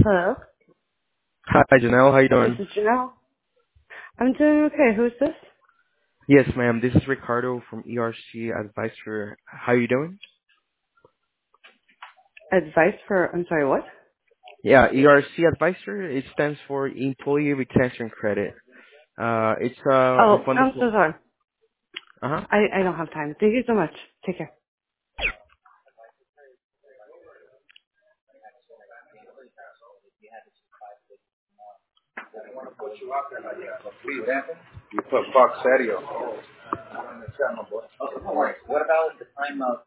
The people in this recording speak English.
Hello, Hi, Janelle. How you this doing? is Janelle. I'm doing okay. Who's this? Yes, ma'am. This is Ricardo from ERC Advisor. How you doing? Advice for, I'm sorry, what? Yeah, ERC Advisor. It stands for Employee Retention Credit. It's Oh, I'm refundable. so sorry. Uh huh. I don't have time. Thank you so much. Take care. You put Fox Serio.